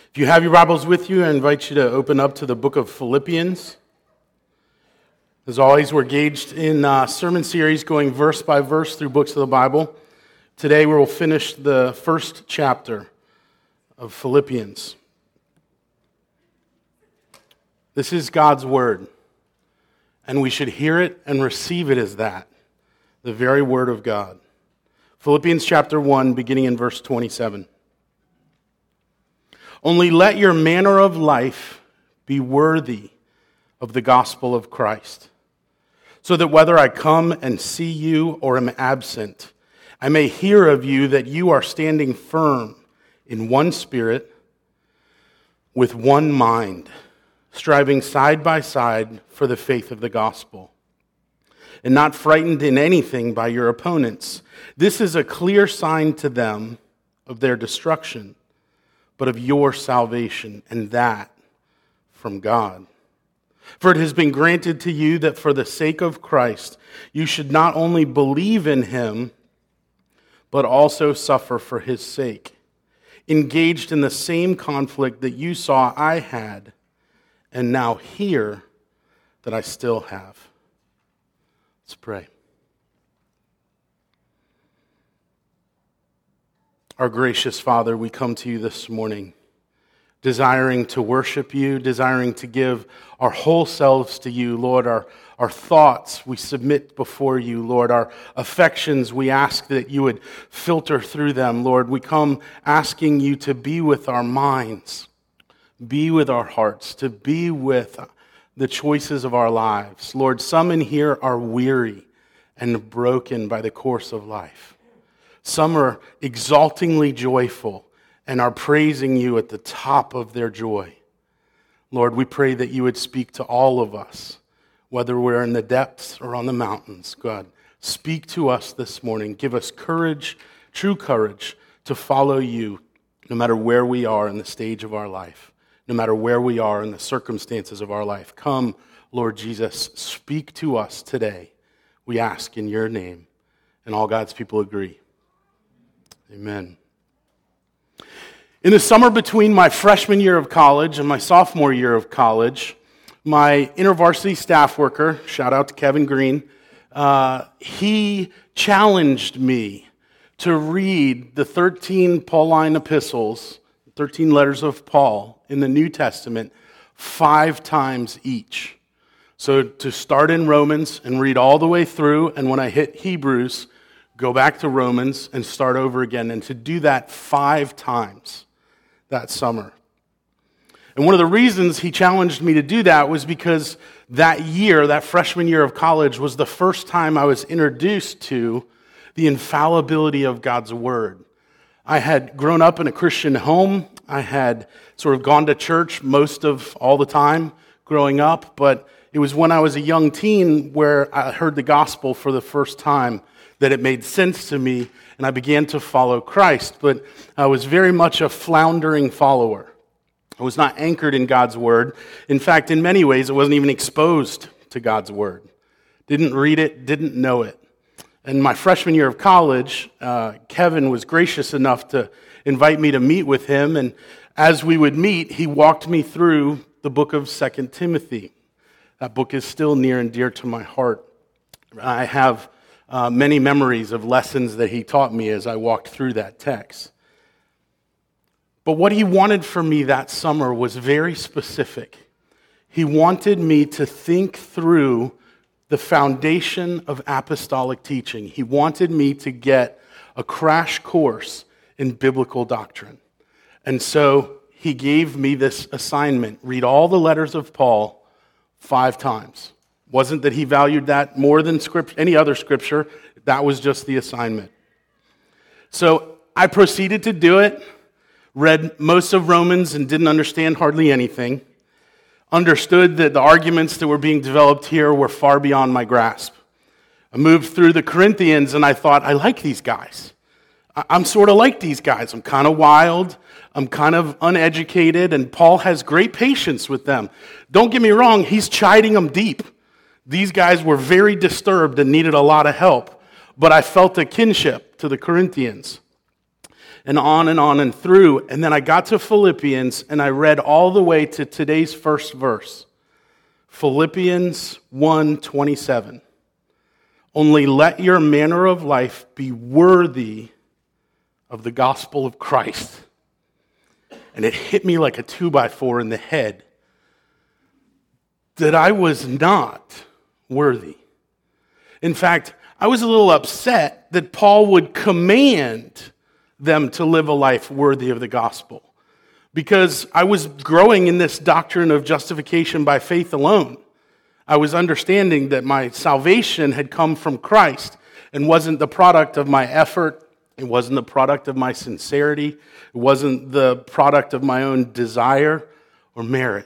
If you have your Bibles with you, I invite you to open up to the book of Philippians. As always, we're engaged in a sermon series going verse by verse through books of the Bible. Today we will finish the first chapter of Philippians. This is God's word, and we should hear it and receive it as that, the very word of God. Philippians chapter 1, beginning in verse 27. Only let your manner of life be worthy of the gospel of Christ, so that whether I come and see you or am absent, I may hear of you that you are standing firm in one spirit, with one mind, striving side by side for the faith of the gospel, and not frightened in anything by your opponents. This is a clear sign to them of their destruction, but of your salvation, and that from God. For it has been granted to you that for the sake of Christ, you should not only believe in him, but also suffer for his sake, engaged in the same conflict that you saw I had, and now hear that I still have. Let's pray. Our gracious Father, we come to you this morning, desiring to worship you, desiring to give our whole selves to you, Lord. Our thoughts we submit before you, Lord. Our affections, we ask that you would filter through them, Lord. We come asking you to be with our minds, be with our hearts, to be with the choices of our lives. Lord, some in here are weary and broken by the course of life. Some are exaltingly joyful and are praising you at the top of their joy. Lord, we pray that you would speak to all of us, whether we're in the depths or on the mountains. God, speak to us this morning. Give us courage, true courage, to follow you no matter where we are in the stage of our life, no matter where we are in the circumstances of our life. Come, Lord Jesus, speak to us today. We ask in your name. And all God's people agree. Amen. In the summer between my freshman year of college and my sophomore year of college, my InterVarsity staff worker, shout out to Kevin Green, he challenged me to read the 13 Pauline epistles, 13 letters of Paul in the New Testament 5 times each. So to start in Romans and read all the way through, and when I hit Hebrews, go back to Romans and start over again, and to do that 5 times that summer. And one of the reasons he challenged me to do that was because that year, that freshman year of college, was the first time I was introduced to the infallibility of God's Word. I had grown up in a Christian home. I had sort of gone to church most of all the time growing up, but it was when I was a young teen where I heard the gospel for the first time that it made sense to me, and I began to follow Christ. But I was very much a floundering follower. I was not anchored in God's Word. In fact, in many ways, I wasn't even exposed to God's Word. Didn't read it, didn't know it. In my freshman year of college, Kevin was gracious enough to invite me to meet with him, and as we would meet, he walked me through the book of 2 Timothy. That book is still near and dear to my heart. I have many memories of lessons that he taught me as I walked through that text. But what he wanted from me that summer was very specific. He wanted me to think through the foundation of apostolic teaching. He wanted me to get a crash course in biblical doctrine. And so he gave me this assignment: read all the letters of Paul 5 times. Wasn't that he valued that more than any other scripture. That was just the assignment. So I proceeded to do it, read most of Romans and didn't understand hardly anything, understood that the arguments that were being developed here were far beyond my grasp. I moved through the Corinthians and I thought, I like these guys. I'm sort of like these guys. I'm kind of wild. I'm kind of uneducated, and Paul has great patience with them. Don't get me wrong, he's chiding them deep. These guys were very disturbed and needed a lot of help, but I felt a kinship to the Corinthians. and through. And then I got to Philippians, and I read all the way to today's first verse. Philippians 1:27. Only let your manner of life be worthy of the gospel of Christ. And it hit me like a 2x4 in the head that I was not worthy. In fact, I was a little upset that Paul would command them to live a life worthy of the gospel, because I was growing in this doctrine of justification by faith alone. I was understanding that my salvation had come from Christ and wasn't the product of my effort. It wasn't the product of my sincerity. It wasn't the product of my own desire or merit.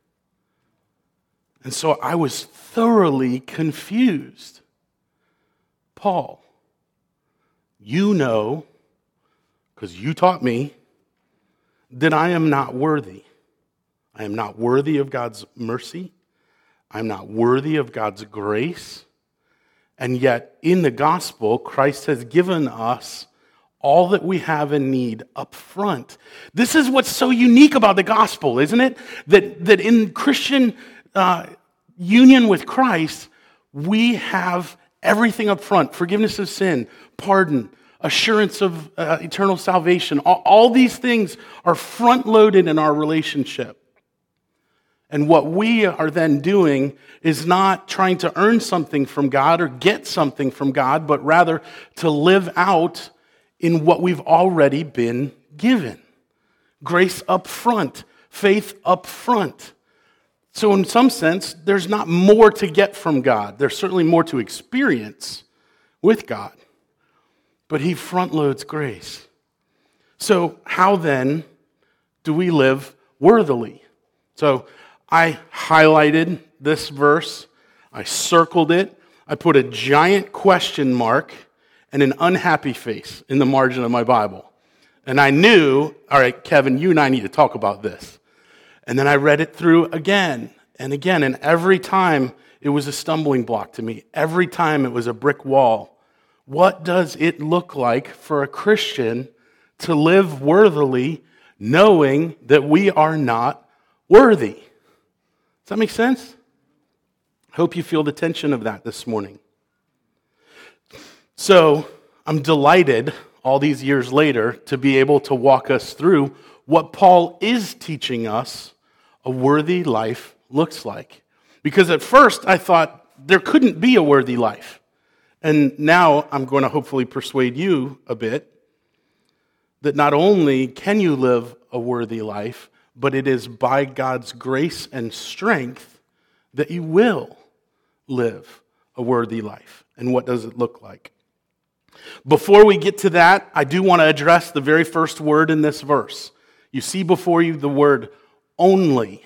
And so I was thoroughly confused. Paul, you know, because you taught me, that I am not worthy. I am not worthy of God's mercy. I'm not worthy of God's grace. And yet, in the gospel, Christ has given us all that we have and need up front. This is what's so unique about the gospel, isn't it? That in Christian union with Christ, we have everything up front. Forgiveness of sin, pardon, assurance of eternal salvation. All these things are front-loaded in our relationship. And what we are then doing is not trying to earn something from God or get something from God, but rather to live out in what we've already been given. Grace up front, faith up front. So in some sense, there's not more to get from God. There's certainly more to experience with God. But he front loads grace. So how then do we live worthily? So I highlighted this verse. I circled it. I put a giant question mark and an unhappy face in the margin of my Bible. And I knew, all right, Kevin, you and I need to talk about this. And then I read it through again and again. And every time it was a stumbling block to me. Every time it was a brick wall. What does it look like for a Christian to live worthily, knowing that we are not worthy? Does that make sense? I hope you feel the tension of that this morning. So I'm delighted all these years later to be able to walk us through what Paul is teaching us a worthy life looks like. Because at first I thought there couldn't be a worthy life. And now I'm going to hopefully persuade you a bit that not only can you live a worthy life, but it is by God's grace and strength that you will live a worthy life. And what does it look like? Before we get to that, I do want to address the very first word in this verse. You see before you the word only.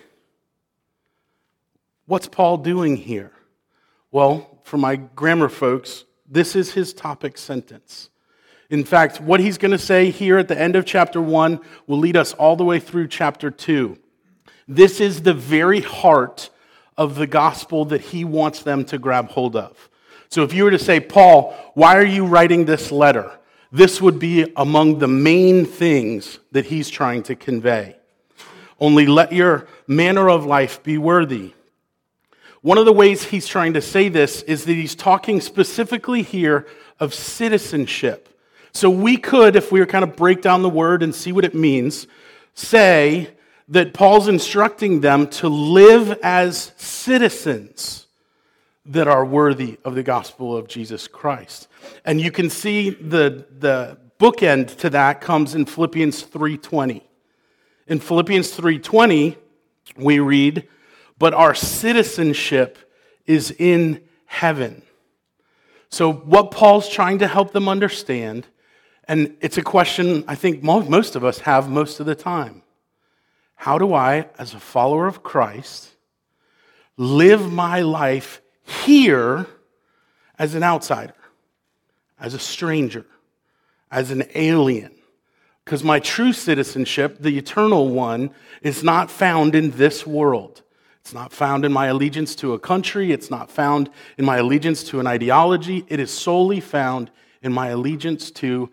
What's Paul doing here? Well, for my grammar folks, this is his topic sentence. In fact, what he's going to say here at the end of chapter 1 will lead us all the way through chapter 2. This is the very heart of the gospel that he wants them to grab hold of. So if you were to say, Paul, why are you writing this letter? This would be among the main things that he's trying to convey. Only let your manner of life be worthy. One of the ways he's trying to say this is that he's talking specifically here of citizenship. So we could, if we were kind of break down the word and see what it means, say that Paul's instructing them to live as citizens that are worthy of the gospel of Jesus Christ. And you can see the bookend to that comes in Philippians 3:20. In Philippians 3:20, we read, but our citizenship is in heaven. So what Paul's trying to help them understand, and it's a question I think most of us have most of the time. How do I, as a follower of Christ, live my life here as an outsider, as a stranger, as an alien? Because my true citizenship, the eternal one, is not found in this world. It's not found in my allegiance to a country. It's not found in my allegiance to an ideology. It is solely found in my allegiance to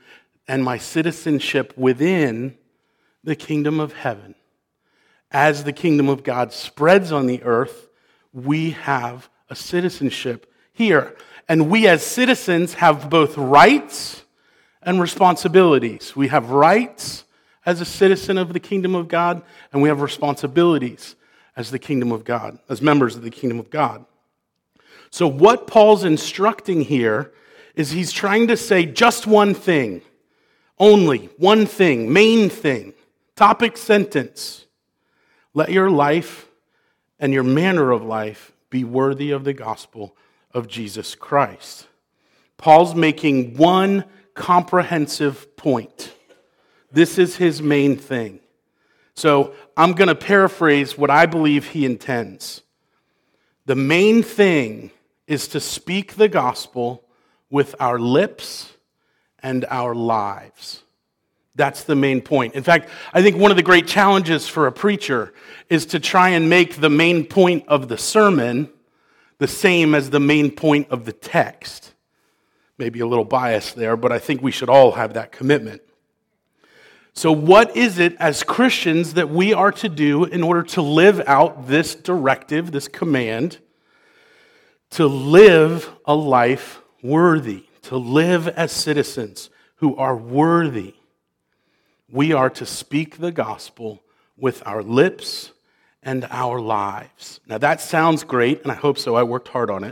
and my citizenship within the kingdom of heaven. As the kingdom of God spreads on the earth, we have a citizenship here. And we as citizens have both rights and responsibilities. We have rights as a citizen of the kingdom of God, and we have responsibilities as the kingdom of God, as members of the kingdom of God. So what Paul's instructing here is he's trying to say just one thing, only one thing, main thing, topic sentence. Let your life and your manner of life be worthy of the gospel of Jesus Christ. Paul's making one comprehensive point. This is his main thing. So I'm going to paraphrase what I believe he intends. The main thing is to speak the gospel with our lips and our lives. That's the main point. In fact, I think one of the great challenges for a preacher is to try and make the main point of the sermon the same as the main point of the text. Maybe a little bias there, but I think we should all have that commitment. So what is it as Christians that we are to do in order to live out this directive, this command, to live a life worthy, to live as citizens who are worthy? We are to speak the gospel with our lips and our lives. Now that sounds great, and I hope so. I worked hard on it.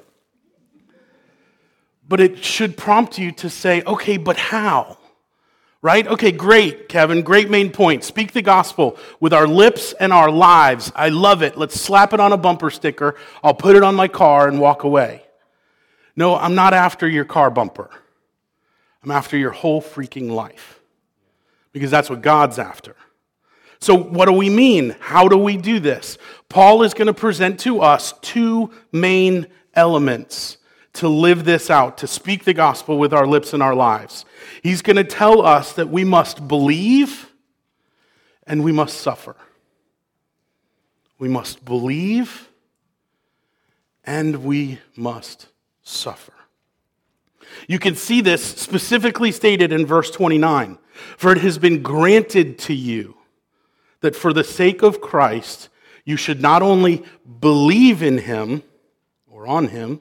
But it should prompt you to say, okay, but how? Right? Okay, great, Kevin. Great main point. Speak the gospel with our lips and our lives. I love it. Let's slap it on a bumper sticker. I'll put it on my car and walk away. No, I'm not after your car bumper. I'm after your whole freaking life. Because that's what God's after. So what do we mean? How do we do this? Paul is going to present to us two main elements to live this out, to speak the gospel with our lips and our lives. He's going to tell us that we must believe and we must suffer. We must believe and we must suffer. You can see this specifically stated in verse 29. For it has been granted to you that for the sake of Christ, you should not only believe in him or on him,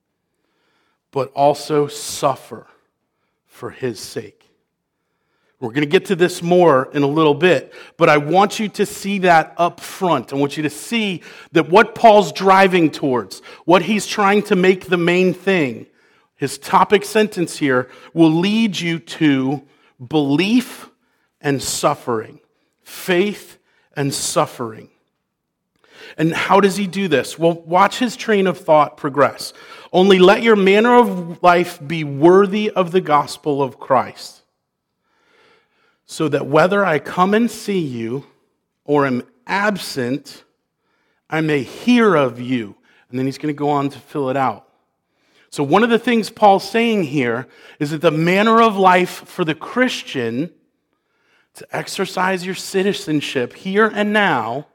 but also suffer for his sake. We're going to get to this more in a little bit, but I want you to see that up front. I want you to see that what Paul's driving towards, what he's trying to make the main thing, his topic sentence here will lead you to belief and suffering, faith and suffering. And how does he do this? Well, watch his train of thought progress. Only let your manner of life be worthy of the gospel of Christ, so that whether I come and see you or am absent, I may hear of you. And then he's going to go on to fill it out. So one of the things Paul's saying here is that the manner of life for the Christian to exercise your citizenship here and now,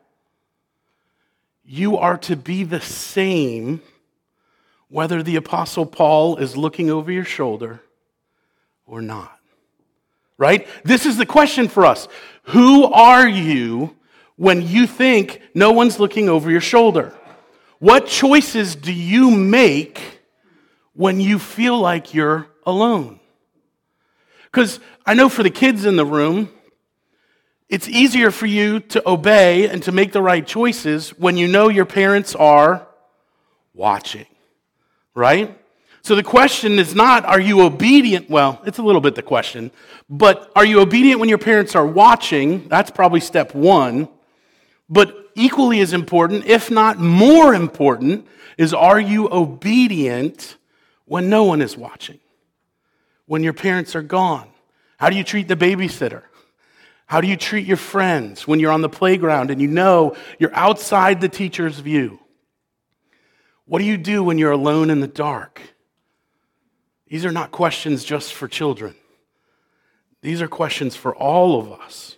you are to be the same whether the Apostle Paul is looking over your shoulder or not. Right? This is the question for us. Who are you when you think no one's looking over your shoulder? What choices do you make when you feel like you're alone? Because I know for the kids in the room, it's easier for you to obey and to make the right choices when you know your parents are watching, right? So the question is not, are you obedient? Well, it's a little bit the question, but are you obedient when your parents are watching? That's probably step one. But equally as important, if not more important, is are you obedient when no one is watching? When your parents are gone? How do you treat the babysitter? How do you treat your friends when you're on the playground and you know you're outside the teacher's view? What do you do when you're alone in the dark? These are not questions just for children. These are questions for all of us.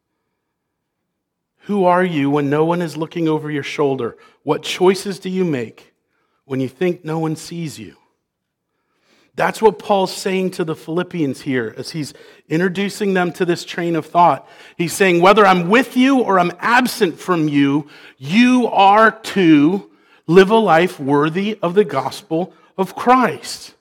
Who are you when no one is looking over your shoulder? What choices do you make when you think no one sees you? That's what Paul's saying to the Philippians here as he's introducing them to this train of thought. He's saying, whether I'm with you or I'm absent from you, you are to live a life worthy of the gospel of Christ.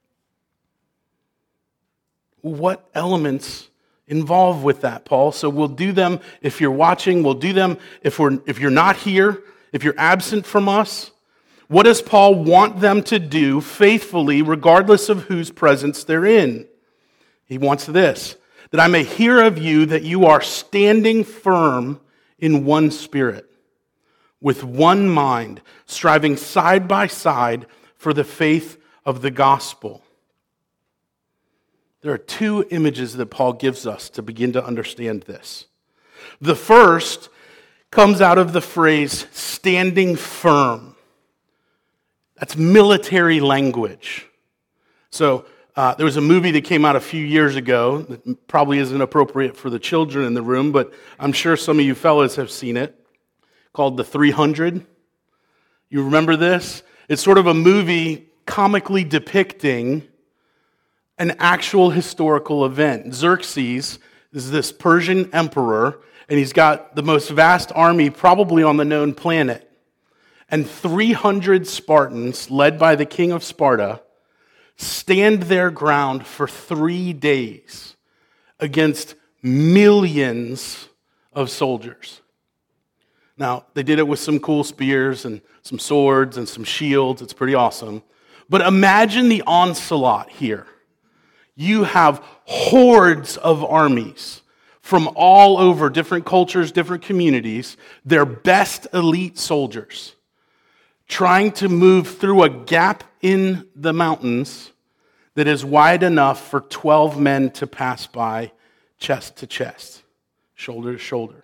What elements involved with that, Paul? So we'll do them if you're watching. We'll do them if you're not here, if you're absent from us. What does Paul want them to do faithfully, regardless of whose presence they're in? He wants this, that I may hear of you that you are standing firm in one spirit, with one mind, striving side by side for the faith of the gospel. There are two images that Paul gives us to begin to understand this. The first comes out of the phrase standing firm. That's military language. So there was a movie that came out a few years ago that probably isn't appropriate for the children in the room, but I'm sure some of you fellas have seen it, called The 300. You remember this? It's sort of a movie comically depicting an actual historical event. Xerxes is this Persian emperor, and he's got the most vast army probably on the known planet. And 300 Spartans, led by the king of Sparta, stand their ground for 3 days against millions of soldiers. Now, they did it with some cool spears and some swords and some shields. It's pretty awesome. But imagine the onslaught here. You have hordes of armies from all over, different cultures, different communities, their best elite soldiers, trying to move through a gap in the mountains that is wide enough for 12 men to pass by chest to chest, shoulder to shoulder.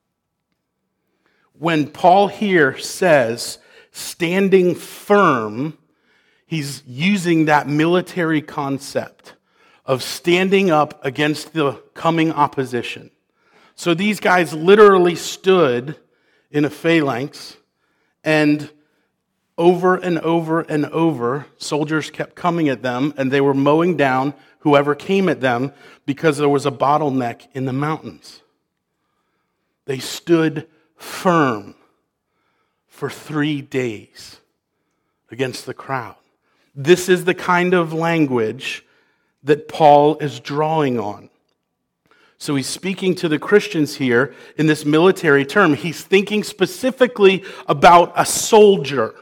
When Paul here says standing firm, he's using that military concept of standing up against the coming opposition. So these guys literally stood in a phalanx, and over and over and over, soldiers kept coming at them, and they were mowing down whoever came at them because there was a bottleneck in the mountains. They stood firm for 3 days against the crowd. This is the kind of language that Paul is drawing on. So he's speaking to the Christians here in this military term. He's thinking specifically about a soldier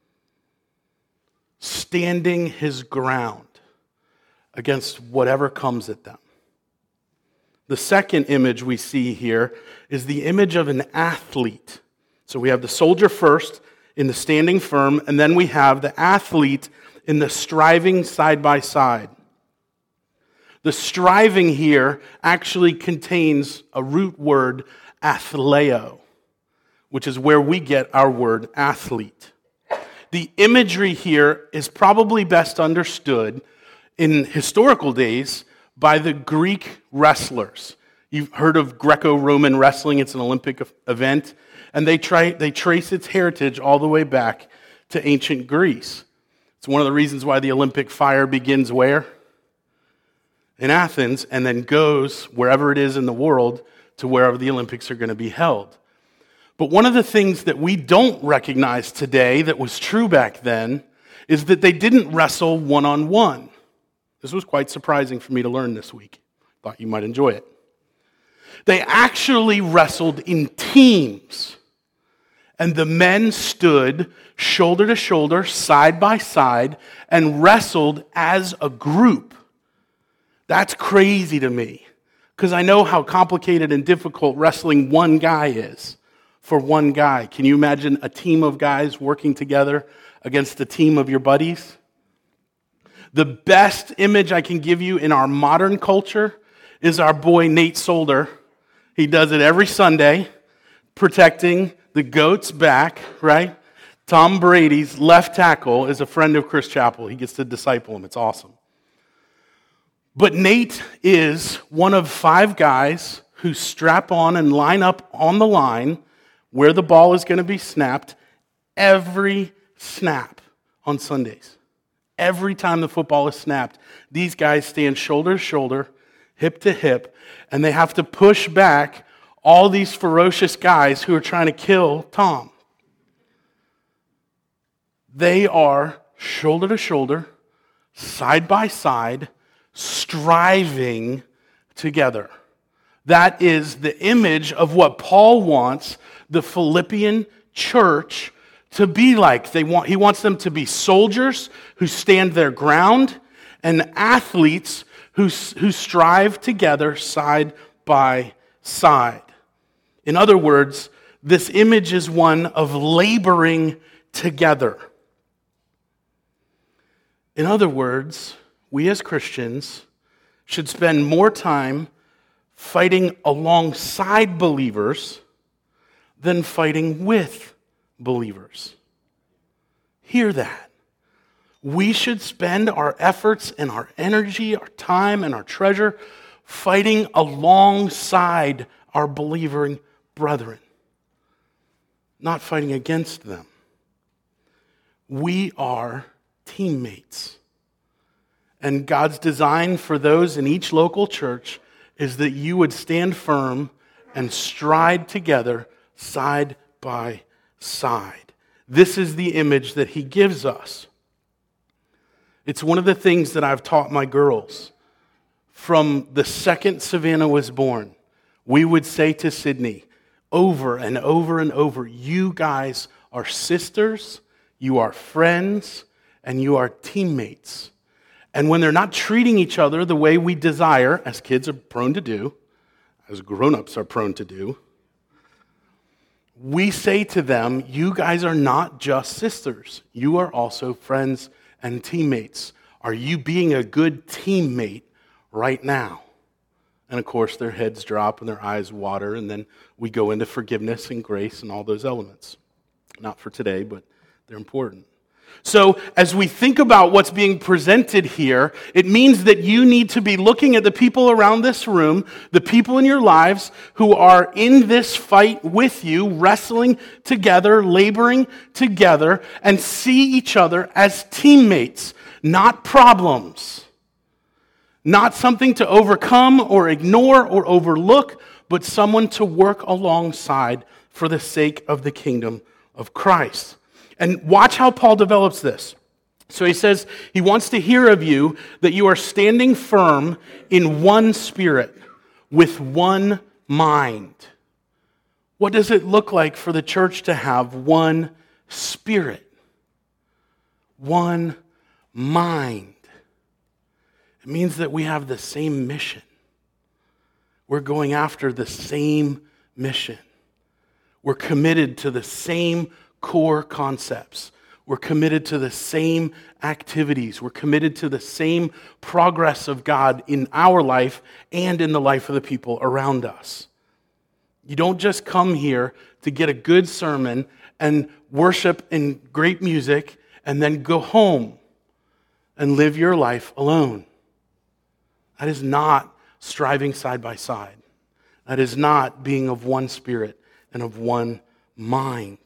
standing his ground against whatever comes at them. The second image we see here is the image of an athlete. So we have the soldier first in the standing firm, and then we have the athlete in the striving side by side. The striving here actually contains a root word, athleo, which is where we get our word athlete. The imagery here is probably best understood in historical days by the Greek wrestlers. You've heard of Greco-Roman wrestling. It's an Olympic event, and they trace its heritage all the way back to ancient Greece. It's one of the reasons why the Olympic fire begins where? In Athens, and then goes wherever it is in the world to wherever the Olympics are going to be held. But one of the things that we don't recognize today that was true back then is that they didn't wrestle one-on-one. This was quite surprising for me to learn this week. Thought you might enjoy it. They actually wrestled in teams. And the men stood shoulder to shoulder, side by side, and wrestled as a group. That's crazy to me, because I know how complicated and difficult wrestling one guy is for one guy. Can you imagine a team of guys working together against a team of your buddies? The best image I can give you in our modern culture is our boy Nate Solder. He does it every Sunday, protecting the GOAT's back, right? Tom Brady's left tackle is a friend of Chris Chappell. He gets to disciple him. It's awesome. But Nate is one of 5 guys who strap on and line up on the line where the ball is going to be snapped every snap on Sundays. Every time the football is snapped, these guys stand shoulder to shoulder, hip to hip, and they have to push back all these ferocious guys who are trying to kill Tom. They are shoulder to shoulder, side by side, striving together. That is the image of what Paul wants the Philippian church to be like. He wants them to be soldiers who stand their ground and athletes who strive together side by side. In other words, this image is one of laboring together. In other words, we as Christians should spend more time fighting alongside believers than fighting with believers. Hear that. We should spend our efforts and our energy, our time and our treasure fighting alongside our believing brethren, not fighting against them. We are teammates. And God's design for those in each local church is that you would stand firm and stride together side by side. This is the image that he gives us. It's one of the things that I've taught my girls. From the second Savannah was born, we would say to Sydney over and over and over, you guys are sisters, you are friends, and you are teammates. And when they're not treating each other the way we desire, as kids are prone to do, as grown-ups are prone to do, we say to them, you guys are not just sisters. You are also friends and teammates. Are you being a good teammate right now? And of course, their heads drop and their eyes water, and then we go into forgiveness and grace and all those elements. Not for today, but they're important. So as we think about what's being presented here, it means that you need to be looking at the people around this room, the people in your lives who are in this fight with you, wrestling together, laboring together, and see each other as teammates, not problems. Not something to overcome or ignore or overlook, but someone to work alongside for the sake of the kingdom of Christ. And watch how Paul develops this. So he says he wants to hear of you that you are standing firm in one spirit, with one mind. What does it look like for the church to have one spirit, one mind? It means that we have the same mission. We're going after the same mission. We're committed to the same core concepts. We're committed to the same activities. We're committed to the same progress of God in our life and in the life of the people around us. You don't just come here to get a good sermon and worship in great music and then go home and live your life alone. That is not striving side by side. That is not being of one spirit and of one mind.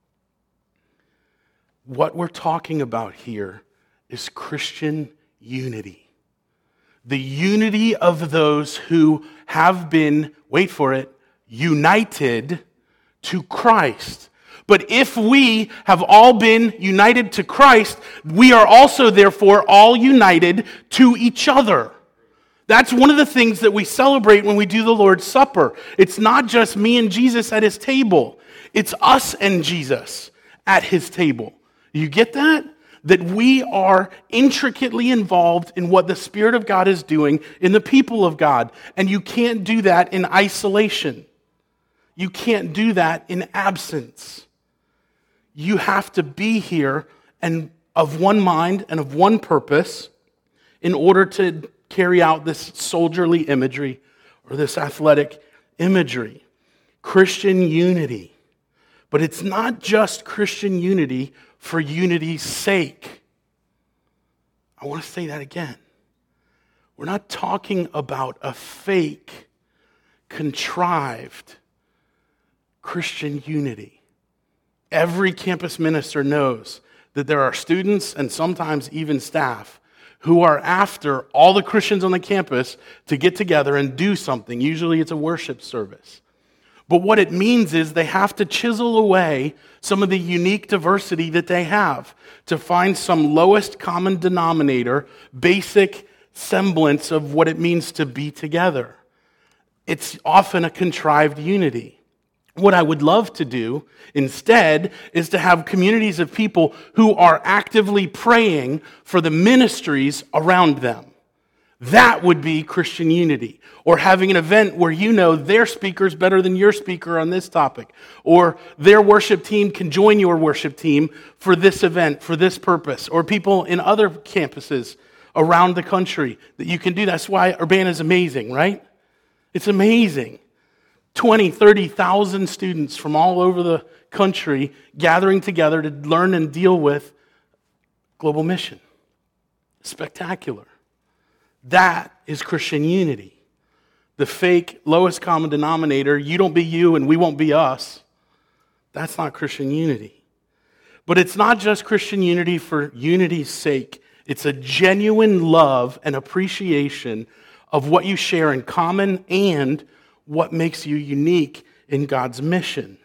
What we're talking about here is Christian unity. The unity of those who have been, wait for it, united to Christ. But if we have all been united to Christ, we are also therefore all united to each other. That's one of the things that we celebrate when we do the Lord's Supper. It's not just me and Jesus at his table. It's us and Jesus at his table. You get that? That we are intricately involved in what the Spirit of God is doing in the people of God. And you can't do that in isolation. You can't do that in absence. You have to be here and of one mind and of one purpose in order to carry out this soldierly imagery or this athletic imagery. Christian unity. But it's not just Christian unity for unity's sake. I want to say that again. We're not talking about a fake, contrived Christian unity. Every campus minister knows that there are students and sometimes even staff who are after all the Christians on the campus to get together and do something. Usually it's a worship service. But what it means is they have to chisel away some of the unique diversity that they have to find some lowest common denominator, basic semblance of what it means to be together. It's often a contrived unity. What I would love to do instead is to have communities of people who are actively praying for the ministries around them. That would be Christian unity. Or having an event where you know their speaker's better than your speaker on this topic. Or their worship team can join your worship team for this event, for this purpose. Or people in other campuses around the country that you can do. That's why Urbana is amazing, right? It's amazing. 20, 30,000 students from all over the country gathering together to learn and deal with global mission. Spectacular. That is Christian unity. The fake lowest common denominator, you don't be you and we won't be us, that's not Christian unity. But it's not just Christian unity for unity's sake. It's a genuine love and appreciation of what you share in common and what makes you unique in God's mission.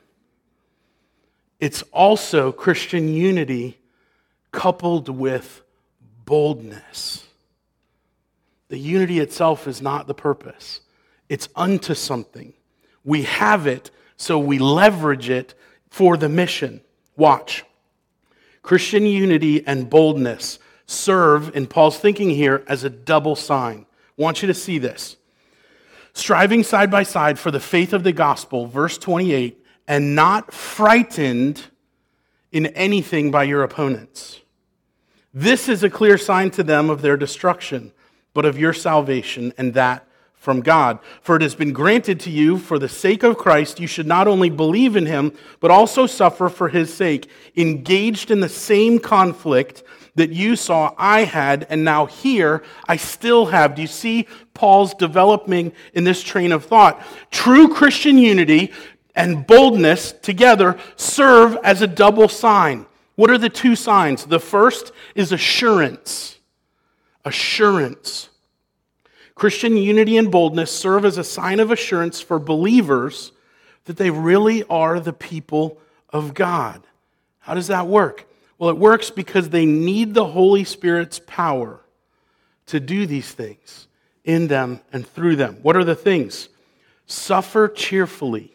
It's also Christian unity coupled with boldness. The unity itself is not the purpose. It's unto something. We have it, so we leverage it for the mission. Watch. Christian unity and boldness serve, in Paul's thinking here, as a double sign. I want you to see this. Striving side by side for the faith of the gospel, verse 28, and not frightened in anything by your opponents. This is a clear sign to them of their destruction, but of your salvation, and that from God. For it has been granted to you, for the sake of Christ, you should not only believe in him, but also suffer for his sake, engaged in the same conflict that you saw I had, and now here I still have. Do you see Paul's developing in this train of thought? True Christian unity and boldness together serve as a double sign. What are the two signs? The first is assurance. Assurance. Christian unity and boldness serve as a sign of assurance for believers that they really are the people of God. How does that work? Well, it works because they need the Holy Spirit's power to do these things in them and through them. What are the things? Suffer cheerfully.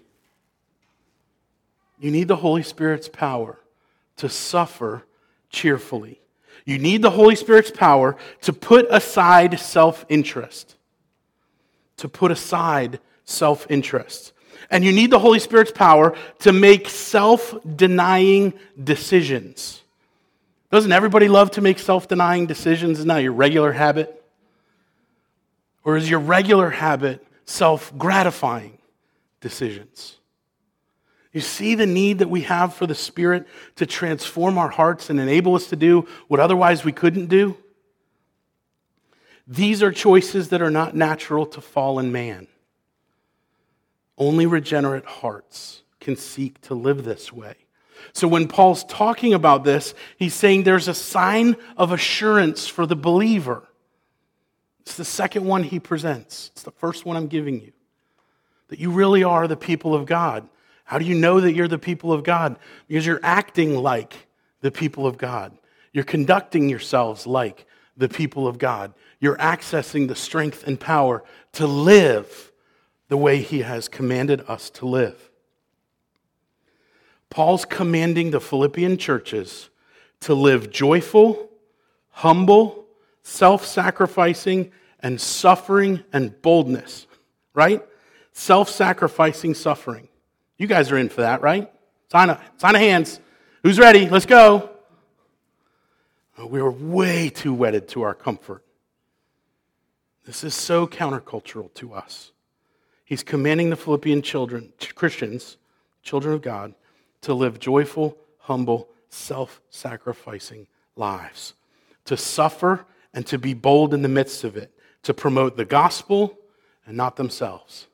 You need the Holy Spirit's power to suffer cheerfully. You need the Holy Spirit's power to put aside self-interest. To put aside self-interest. And you need the Holy Spirit's power to make self-denying decisions. Doesn't everybody love to make self-denying decisions? Isn't that your regular habit? Or is your regular habit self-gratifying decisions? You see the need that we have for the Spirit to transform our hearts and enable us to do what otherwise we couldn't do? These are choices that are not natural to fallen man. Only regenerate hearts can seek to live this way. So when Paul's talking about this, he's saying there's a sign of assurance for the believer. It's the second one he presents. It's the first one I'm giving you. That you really are the people of God. How do you know that you're the people of God? Because you're acting like the people of God. You're conducting yourselves like the people of God. You're accessing the strength and power to live the way he has commanded us to live. Paul's commanding the Philippian churches to live joyful, humble, self-sacrificing, and suffering and boldness. Right? Self-sacrificing suffering. You guys are in for that, right? Sign of hands. Who's ready? Let's go. We are way too wedded to our comfort. This is so countercultural to us. He's commanding the Philippian Christians, children of God, to live joyful, humble, self-sacrificing lives, to suffer and to be bold in the midst of it, to promote the gospel and not themselves.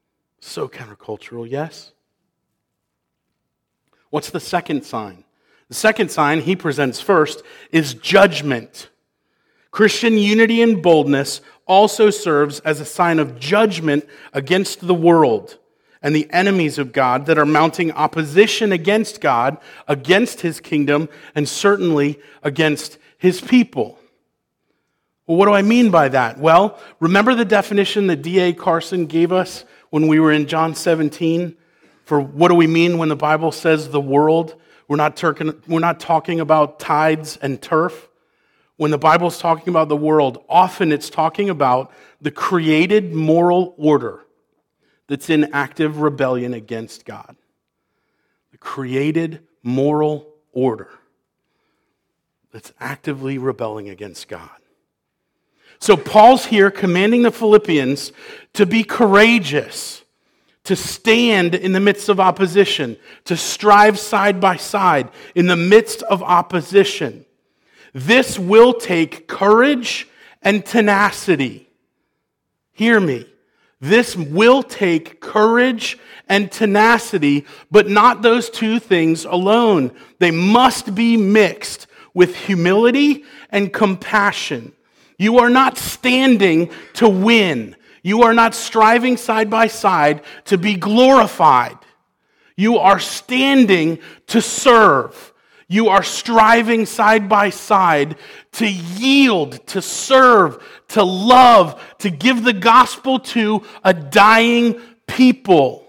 So countercultural, yes? What's the second sign? The second sign he presents first is judgment. Christian unity and boldness also serves as a sign of judgment against the world and the enemies of God that are mounting opposition against God, against his kingdom, and certainly against his people. Well, what do I mean by that? Well, remember the definition that D.A. Carson gave us when we were in John 17? For what do we mean when the Bible says the world? We're not talking about tides and turf. When the Bible's talking about the world, often it's talking about the created moral order that's in active rebellion against God. The created moral order that's actively rebelling against God. So Paul's here commanding the Philippians to be courageous, to stand in the midst of opposition, to strive side by side in the midst of opposition. This will take courage and tenacity. Hear me. This will take courage and tenacity, but not those two things alone. They must be mixed with humility and compassion. You are not standing to win. You are not striving side by side to be glorified. You are standing to serve. You are striving side by side to yield, to serve, to love, to give the gospel to a dying people.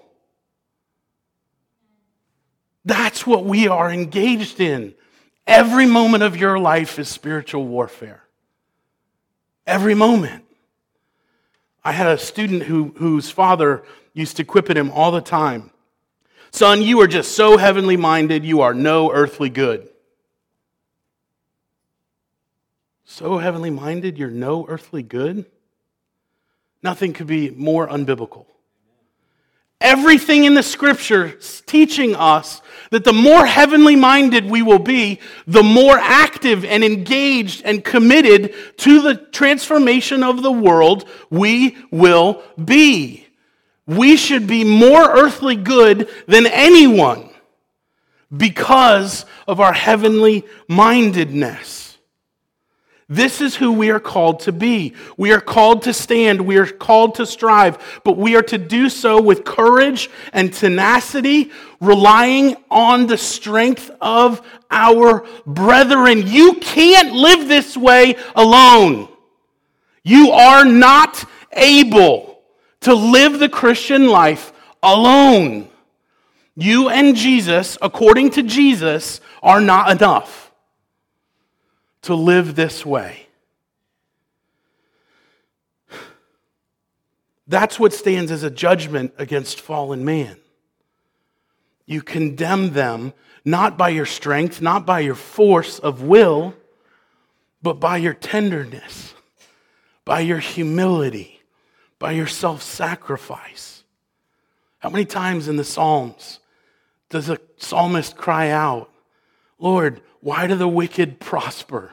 That's what we are engaged in. Every moment of your life is spiritual warfare. Every moment. I had a student whose father used to quip at him all the time. Son, you are just so heavenly minded, you are no earthly good. So heavenly minded, you're no earthly good? Nothing could be more unbiblical. Everything in the Scripture is teaching us that the more heavenly minded we will be, the more active and engaged and committed to the transformation of the world we will be. We should be more earthly good than anyone because of our heavenly mindedness. This is who we are called to be. We are called to stand. We are called to strive. But we are to do so with courage and tenacity, relying on the strength of our brethren. You can't live this way alone. You are not able to live the Christian life alone. You and Jesus, according to Jesus, are not enough to live this way. That's what stands as a judgment against fallen man. You condemn them not by your strength, not by your force of will, but by your tenderness, by your humility, by your self-sacrifice. How many times in the Psalms does a psalmist cry out, Lord, why do the wicked prosper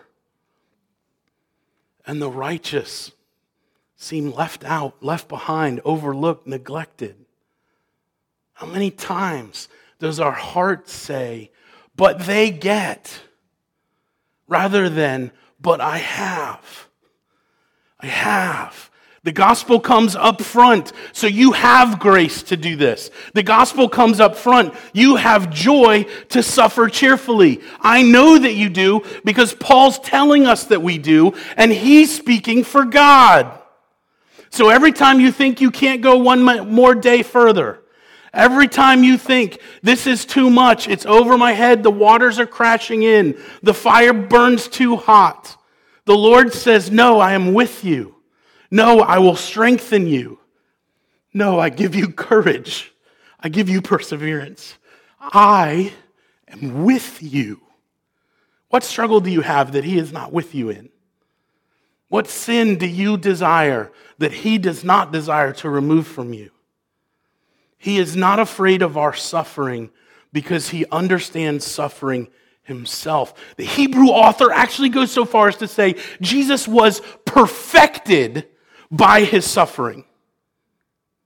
and the righteous seem left out, left behind, overlooked, neglected? How many times does our heart say, but they get, rather than, but I have? I have. The gospel comes up front, so you have grace to do this. The gospel comes up front. You have joy to suffer cheerfully. I know that you do because Paul's telling us that we do, and he's speaking for God. So every time you think you can't go one more day further, every time you think this is too much, it's over my head, the waters are crashing in, the fire burns too hot, the Lord says, no, I am with you. No, I will strengthen you. No, I give you courage. I give you perseverance. I am with you. What struggle do you have that he is not with you in? What sin do you desire that he does not desire to remove from you? He is not afraid of our suffering because he understands suffering himself. The Hebrew author actually goes so far as to say Jesus was perfected by his suffering.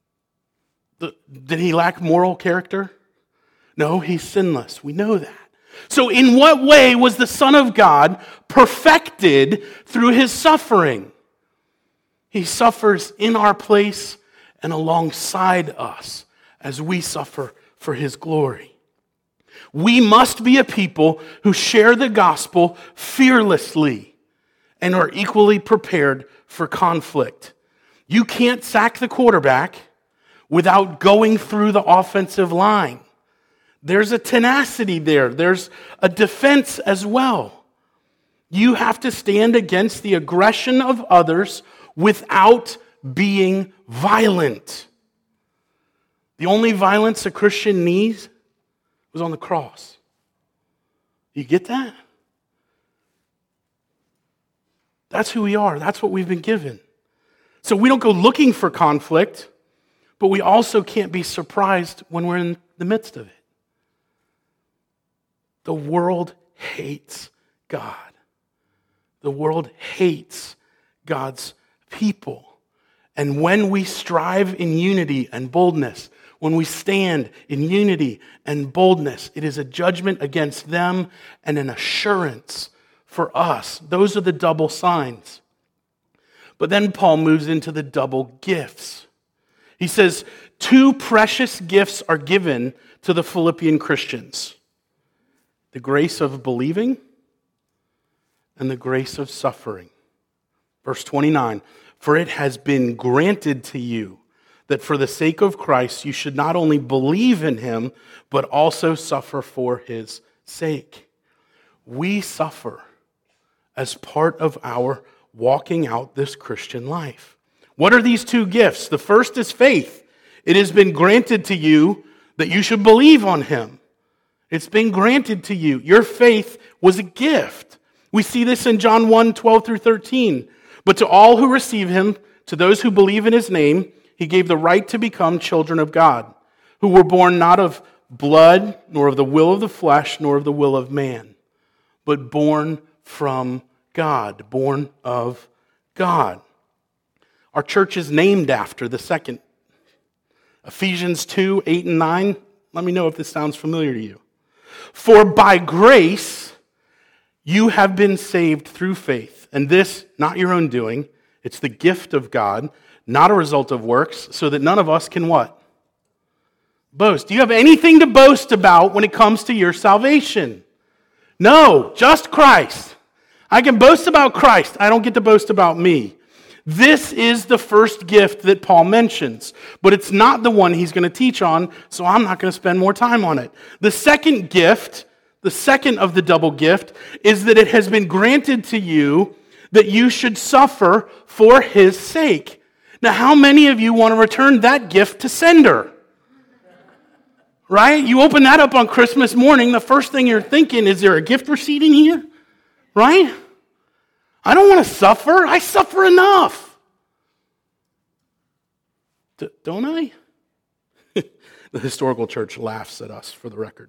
Did he lack moral character? No, he's sinless. We know that. So in what way was the Son of God perfected through his suffering? He suffers in our place and alongside us as we suffer for his glory. We must be a people who share the gospel fearlessly and are equally prepared for conflict. You can't sack the quarterback without going through the offensive line. There's a tenacity there. There's a defense as well. You have to stand against the aggression of others without being violent. The only violence a Christian needs was on the cross. You get that? That's who we are. That's what we've been given. So we don't go looking for conflict, but we also can't be surprised when we're in the midst of it. The world hates God. The world hates God's people. And when we strive in unity and boldness, when we stand in unity and boldness, it is a judgment against them and an assurance for us. Those are the double signs. But then Paul moves into the double gifts. He says, 2 precious gifts are given to the Philippian Christians: the grace of believing and the grace of suffering. Verse 29, for it has been granted to you that for the sake of Christ you should not only believe in him, but also suffer for his sake. We suffer as part of our walking out this Christian life. What are these 2 gifts? The first is faith. It has been granted to you that you should believe on him. It's been granted to you. Your faith was a gift. We see this in John 1, 12 through 13. But to all who receive him, to those who believe in his name, he gave the right to become children of God, who were born not of blood, nor of the will of the flesh, nor of the will of man, but born from God, born of God. Our church is named after the second. Ephesians 2, 8 and 9. Let me know if this sounds familiar to you. For by grace you have been saved through faith, and this, not your own doing, it's the gift of God, not a result of works, so that none of us can what? Boast. Do you have anything to boast about when it comes to your salvation? No, just Christ. I can boast about Christ. I don't get to boast about me. This is the first gift that Paul mentions, but it's not the one he's going to teach on, so I'm not going to spend more time on it. The second gift, the second of the double gift, is that it has been granted to you that you should suffer for his sake. Now, how many of you want to return that gift to sender? Right? You open that up on Christmas morning, the first thing you're thinking, is there a gift receipt in here? Right? I don't want to suffer. I suffer enough. Don't I? The historical church laughs at us, for the record.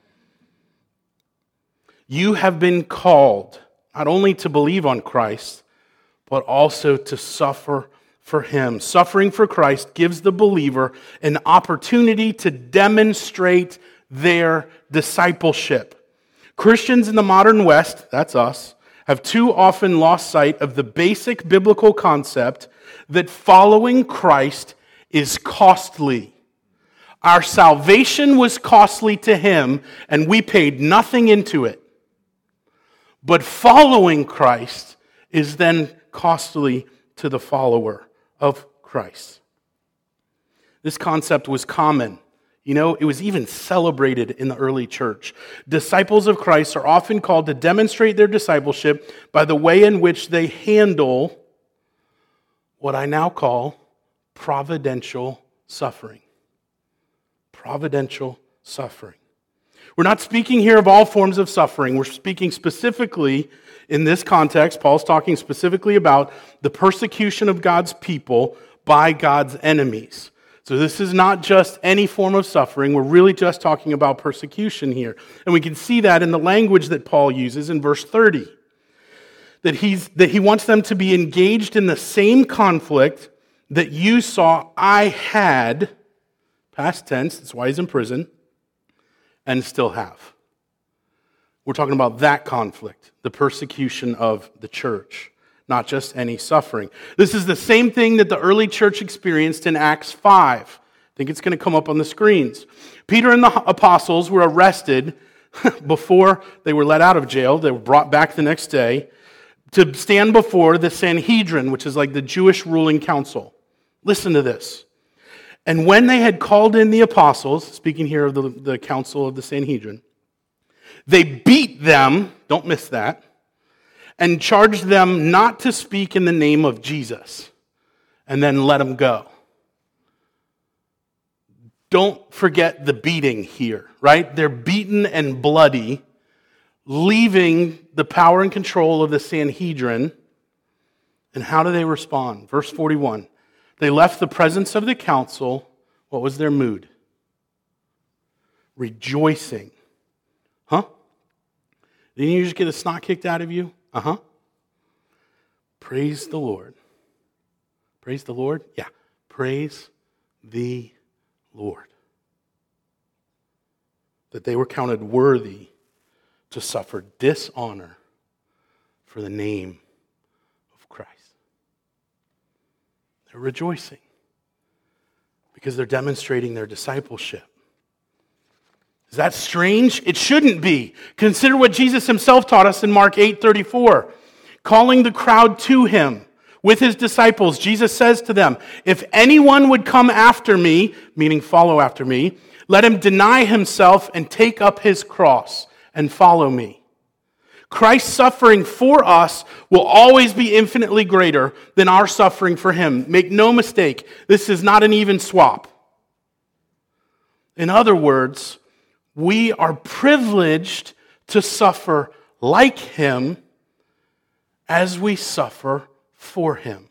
You have been called not only to believe on Christ, but also to suffer for him. Suffering for Christ gives the believer an opportunity to demonstrate their discipleship. Christians in the modern West, that's us, have too often lost sight of the basic biblical concept that following Christ is costly. Our salvation was costly to him, and we paid nothing into it. But following Christ is then costly to the follower of Christ. This concept was common. It was even celebrated in the early church. Disciples of Christ are often called to demonstrate their discipleship by the way in which they handle what I now call providential suffering. Providential suffering. We're not speaking here of all forms of suffering. We're speaking specifically, in this context, Paul's talking specifically about the persecution of God's people by God's enemies. So this is not just any form of suffering. We're really just talking about persecution here. And we can see that in the language that Paul uses in verse 30. That he wants them to be engaged in the same conflict that you saw I had, past tense, that's why he's in prison, and still have. We're talking about that conflict, the persecution of the church, not just any suffering. This is the same thing that the early church experienced in Acts 5. I think it's going to come up on the screens. Peter and the apostles were arrested before they were let out of jail. They were brought back the next day to stand before the Sanhedrin, which is like the Jewish ruling council. Listen to this. And when they had called in the apostles, speaking here of the council of the Sanhedrin, they beat them, don't miss that, and charged them not to speak in the name of Jesus, and then let them go. Don't forget the beating here, right? They're beaten and bloody, leaving the power and control of the Sanhedrin. And how do they respond? Verse 41. They left the presence of the council. What was their mood? Rejoicing. Huh? Didn't you just get a snot kicked out of you? Uh-huh. Praise the Lord. Praise the Lord? Yeah. Praise the Lord. That they were counted worthy to suffer dishonor for the name of Christ. They're rejoicing because they're demonstrating their discipleship. Is that strange? It shouldn't be. Consider what Jesus himself taught us in Mark 8:34. Calling the crowd to him with his disciples, Jesus says to them, if anyone would come after me, meaning follow after me, let him deny himself and take up his cross and follow me. Christ's suffering for us will always be infinitely greater than our suffering for him. Make no mistake, this is not an even swap. In other words, we are privileged to suffer like him as we suffer for him.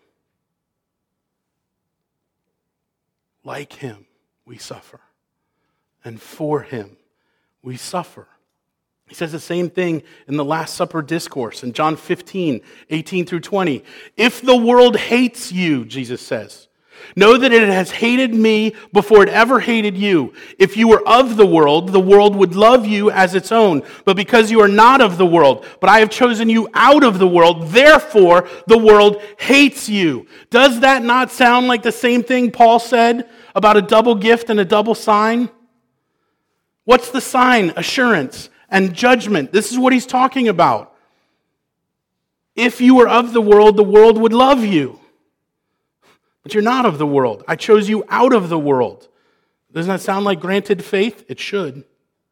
Like him, we suffer. And for him, we suffer. He says the same thing in the Last Supper discourse in John 15, 18 through 20. If the world hates you, Jesus says, know that it has hated me before it ever hated you. If you were of the world would love you as its own. But because you are not of the world, but I have chosen you out of the world, therefore the world hates you. Does that not sound like the same thing Paul said about a double gift and a double sign? What's the sign? Assurance and judgment. This is what he's talking about. If you were of the world would love you. But you're not of the world. I chose you out of the world. Doesn't that sound like granted faith? It should.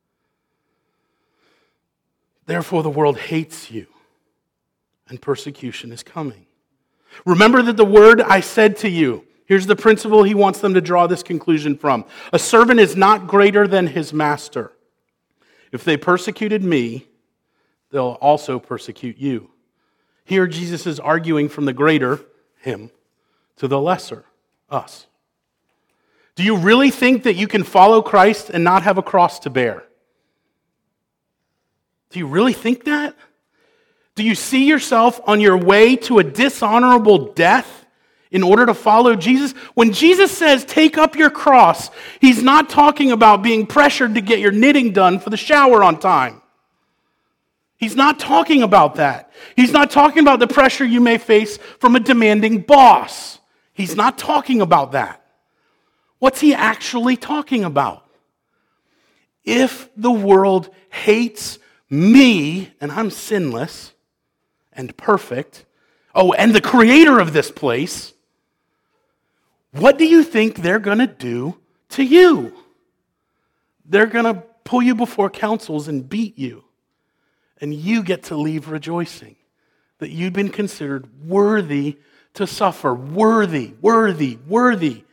Therefore, the world hates you, and persecution is coming. Remember that the word I said to you, here's the principle he wants them to draw this conclusion from. A servant is not greater than his master. If they persecuted me, they'll also persecute you. Here, Jesus is arguing from the greater, him, to the lesser, us. Do you really think that you can follow Christ and not have a cross to bear? Do you really think that? Do you see yourself on your way to a dishonorable death in order to follow Jesus? When Jesus says, take up your cross, he's not talking about being pressured to get your knitting done for the shower on time. He's not talking about that. He's not talking about the pressure you may face from a demanding boss. He's not talking about that. What's he actually talking about? If the world hates me, and I'm sinless and perfect, and the creator of this place, what do you think they're going to do to you? They're going to pull you before councils and beat you. And you get to leave rejoicing that you've been considered worthy to suffer. Worthy, worthy, worthy.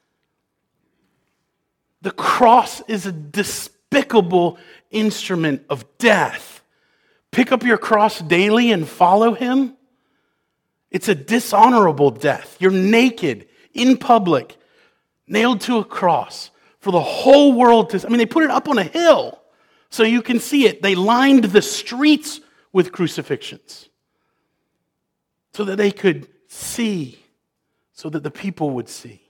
The cross is a despicable instrument of death. Pick up your cross daily and follow him. It's a dishonorable death. You're naked in public, nailed to a cross for the whole world to... they put it up on a hill so you can see it. They lined the streets with crucifixions so that they could see, so that the people would see.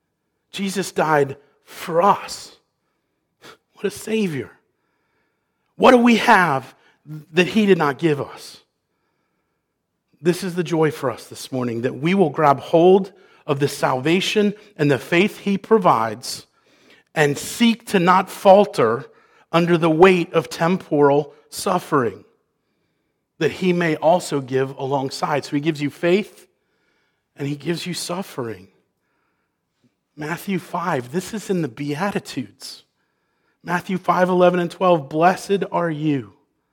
Jesus died for us. What a Savior. What do we have that he did not give us? This is the joy for us this morning, that we will grab hold of the salvation and the faith he provides and seek to not falter under the weight of temporal suffering that he may also give alongside. So he gives you faith and he gives you suffering. Matthew 5, this is in the Beatitudes. Matthew 5, 11 and 12, blessed are you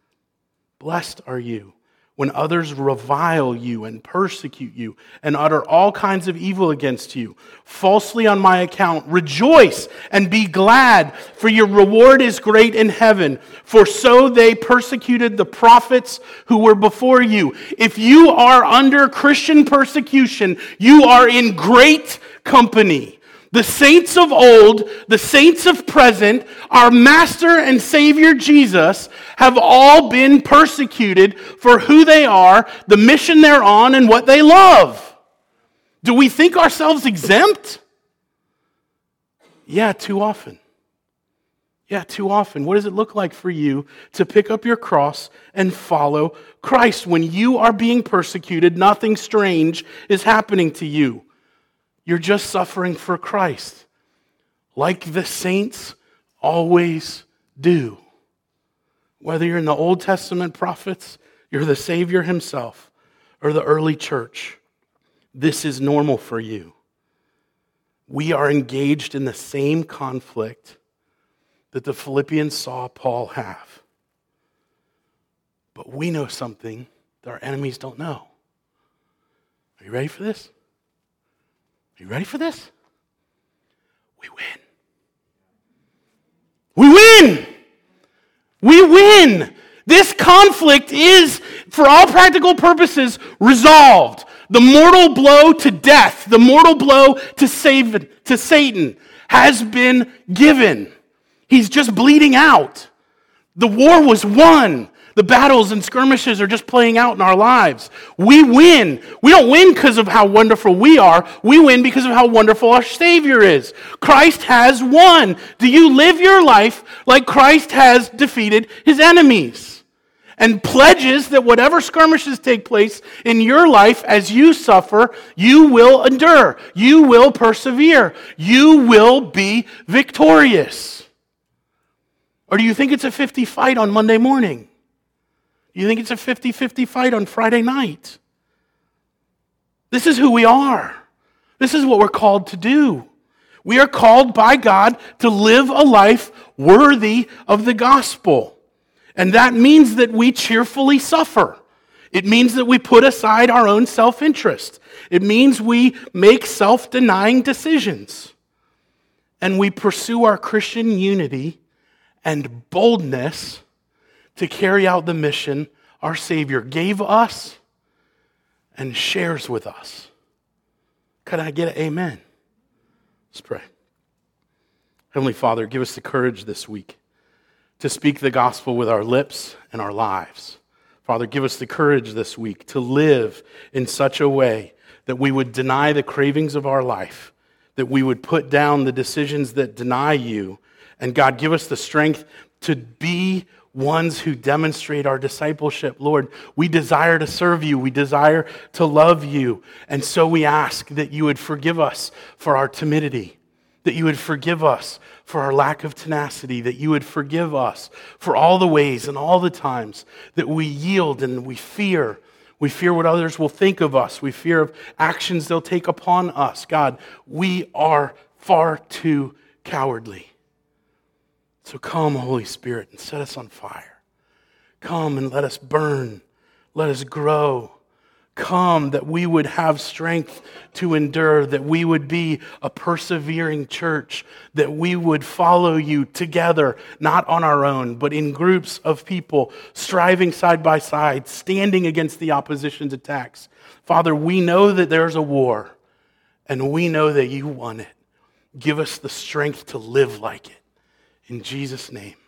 when others revile you and persecute you and utter all kinds of evil against you, falsely on my account. Rejoice and be glad, for your reward is great in heaven. For so they persecuted the prophets who were before you. If you are under Christian persecution, you are in great company. The saints of old, the saints of present, our Master and Savior Jesus have all been persecuted for who they are, the mission they're on, and what they love. Do we think ourselves exempt? Yeah, too often. Yeah, too often. What does it look like for you to pick up your cross and follow Christ? When you are being persecuted, nothing strange is happening to you. You're just suffering for Christ, like the saints always do. Whether you're in the Old Testament prophets, you're the Savior himself, or the early church, this is normal for you. We are engaged in the same conflict that the Philippians saw Paul have. But we know something that our enemies don't know. Are you ready for this? Are you ready for this? We win. We win! We win! This conflict is, for all practical purposes, resolved. The mortal blow to death, the mortal blow to Satan has been given. He's just bleeding out. The war was won. The battles and skirmishes are just playing out in our lives. We win. We don't win because of how wonderful we are. We win because of how wonderful our Savior is. Christ has won. Do you live your life like Christ has defeated his enemies? And pledges that whatever skirmishes take place in your life as you suffer, you will endure. You will persevere. You will be victorious. Or do you think it's a 50 fight on Monday morning? You think it's a 50-50 fight on Friday night? This is who we are. This is what we're called to do. We are called by God to live a life worthy of the gospel. And that means that we cheerfully suffer. It means that we put aside our own self-interest. It means we make self-denying decisions. And we pursue our Christian unity and boldness to carry out the mission our Savior gave us and shares with us. Can I get an amen? Let's pray. Heavenly Father, give us the courage this week to speak the gospel with our lips and our lives. Father, give us the courage this week to live in such a way that we would deny the cravings of our life, that we would put down the decisions that deny you, and God, give us the strength to be ones who demonstrate our discipleship. Lord, we desire to serve you. We desire to love you. And so we ask that you would forgive us for our timidity, that you would forgive us for our lack of tenacity, that you would forgive us for all the ways and all the times that we yield and we fear. We fear what others will think of us. We fear of actions they'll take upon us. God, we are far too cowardly. So come, Holy Spirit, and set us on fire. Come and let us burn. Let us grow. Come that we would have strength to endure, that we would be a persevering church, that we would follow you together, not on our own, but in groups of people, striving side by side, standing against the opposition's attacks. Father, we know that there's a war, and we know that you won it. Give us the strength to live like it. In Jesus' name.